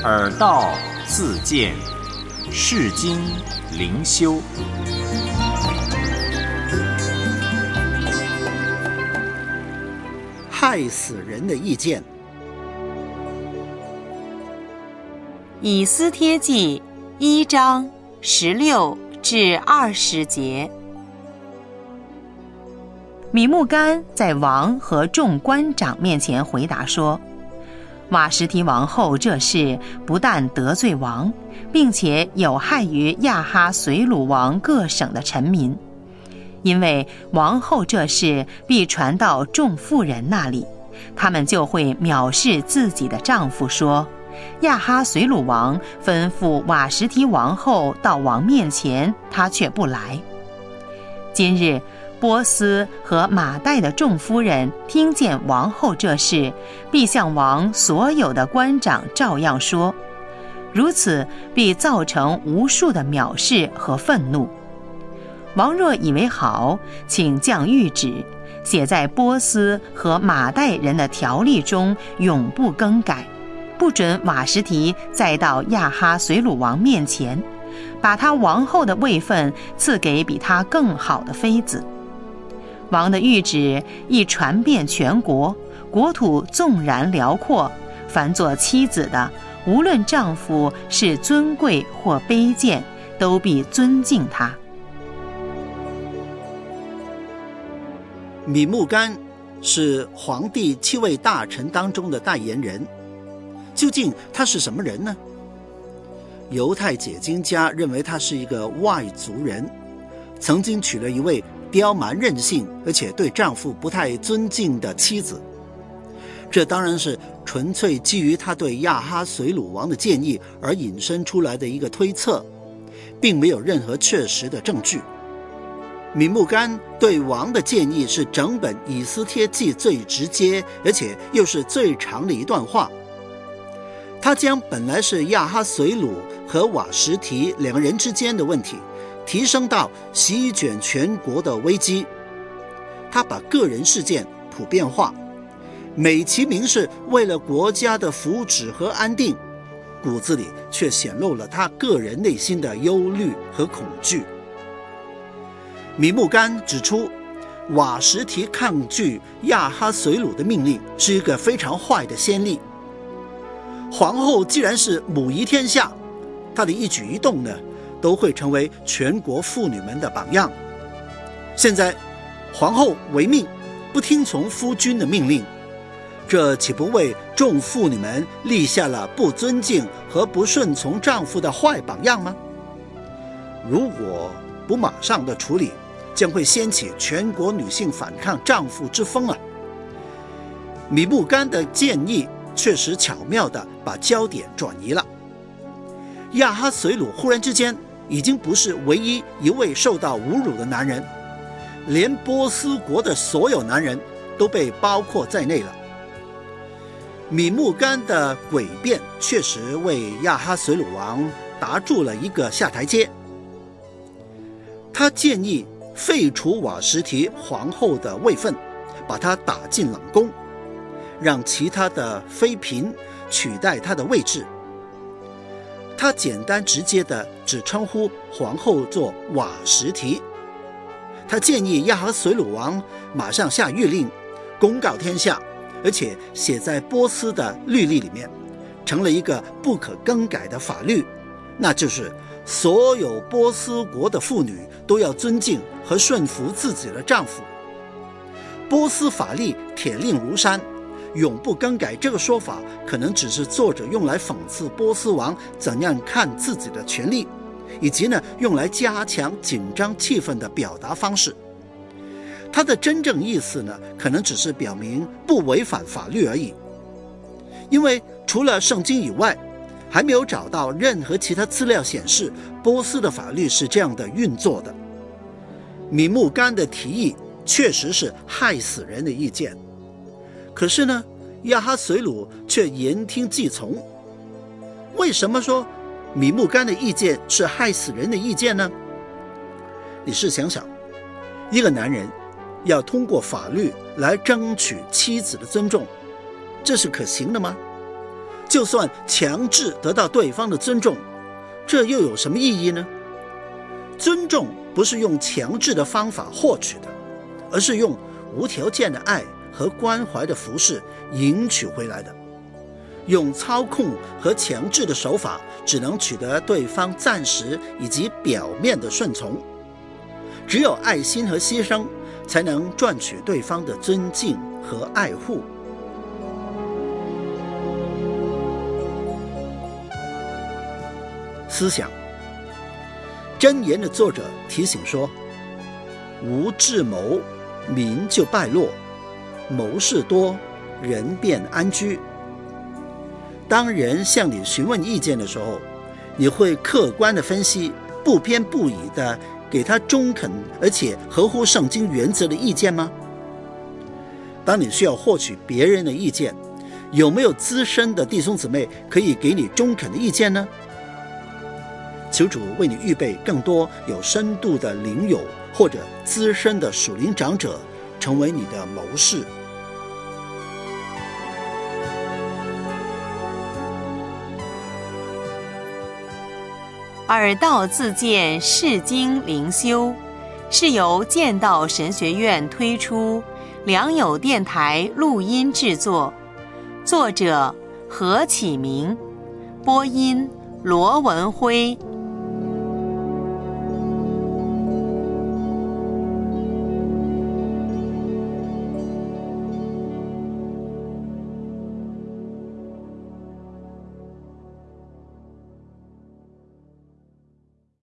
尔道自见，世经灵修。 害死人的意见。 以斯帖记1章16至20节。米木干在王和众官长面前回答说，瓦实提王后这事不但得罪王，并且有害于亚哈随鲁王各省的臣民，因为王后这事必传到众妇人那里，他们就会藐视自己的丈夫，说亚哈随鲁王吩咐瓦实提王后到王面前，他却不来。今日波斯和马代的众夫人听见王后这事，必向王所有的官长照样说，如此必造成无数的藐视和愤怒。王若以为好，请降谕旨，写在波斯和马代人的条例中，永不更改，不准瓦实提再到亚哈随鲁王面前，把他王后的位分赐给比他更好的妃子。王的谕旨一传遍全国，国土纵然辽阔，凡做妻子的，无论丈夫是尊贵或卑贱，都必尊敬他。 米木干是皇帝7位大臣当中的代言人，究竟他是什么人呢？犹太解经家认为他是一个外族人，曾经娶了一位刁蛮任性而且对丈夫不太尊敬的妻子。这当然是纯粹基于他对亚哈随鲁王的建议而引申出来的一个推测，并没有任何确实的证据。米木干对王的建议是整本以斯帖记最直接而且又是最长的一段话。他将本来是亚哈随鲁和瓦实提两个人之间的问题提升到席卷全国的危机。他把个人事件普遍化，美其名是为了国家的福祉和安定，骨子里却显露了他个人内心的忧虑和恐惧。米木干指出，瓦实提抗拒亚哈随鲁的命令是一个非常坏的先例。皇后既然是母仪天下，她的一举一动呢，都会成为全国妇女们的榜样。现在皇后违命，不听从夫君的命令，这岂不为众妇女们立下了不尊敬和不顺从丈夫的坏榜样吗？如果不马上的处理，将会掀起全国女性反抗丈夫之风啊！米木干的建议确实巧妙地把焦点转移了。亚哈随鲁忽然之间已经不是唯一一位受到侮辱的男人，连波斯国的所有男人都被包括在内了。米木干的诡辩确实为亚哈随鲁王打住了一个下台阶。他建议废除瓦实提皇后的位分，把她打进冷宫，让其他的妃嫔取代她的位置。他简单直接的只称呼皇后做瓦实提。他建议亚哈随鲁王马上下谕令，公告天下，而且写在波斯的律例里面，成了一个不可更改的法律，那就是所有波斯国的妇女都要尊敬和顺服自己的丈夫。波斯法律铁令如山，永不更改，这个说法可能只是作者用来讽刺波斯王怎样看自己的权利，以及呢用来加强紧张气氛的表达方式。它的真正意思呢，可能只是表明不违反法律而已。因为除了圣经以外，还没有找到任何其他资料显示波斯的法律是这样的运作的。米木干的提议确实是害死人的意见，可是呢，亚哈随鲁却言听计从。为什么说米木干的意见是害死人的意见呢？你试想想，一个男人要通过法律来争取妻子的尊重，这是可行的吗？ 就算强制得到对方的尊重，这又有什么意义呢？尊重不是用强制的方法获取的，而是用无条件的爱和关怀的服侍赢取回来的。用操控和强制的手法，只能取得对方暂时以及表面的顺从。只有爱心和牺牲，才能赚取对方的尊敬和爱护。思想箴言的作者提醒说，无智谋，民就败落；谋事多，人便安居。当人向你询问意见的时候，你会客观的分析，不偏不倚的给他中肯而且合乎圣经原则的意见吗？当你需要获取别人的意见，有没有资深的弟兄姊妹可以给你中肯的意见呢？求主为你预备更多有深度的灵友或者资深的属灵长者，成为你的谋士。 耳道自荐释经灵修，是由剑道神学院推出，良友电台录音制作，作者何启明，播音罗文辉。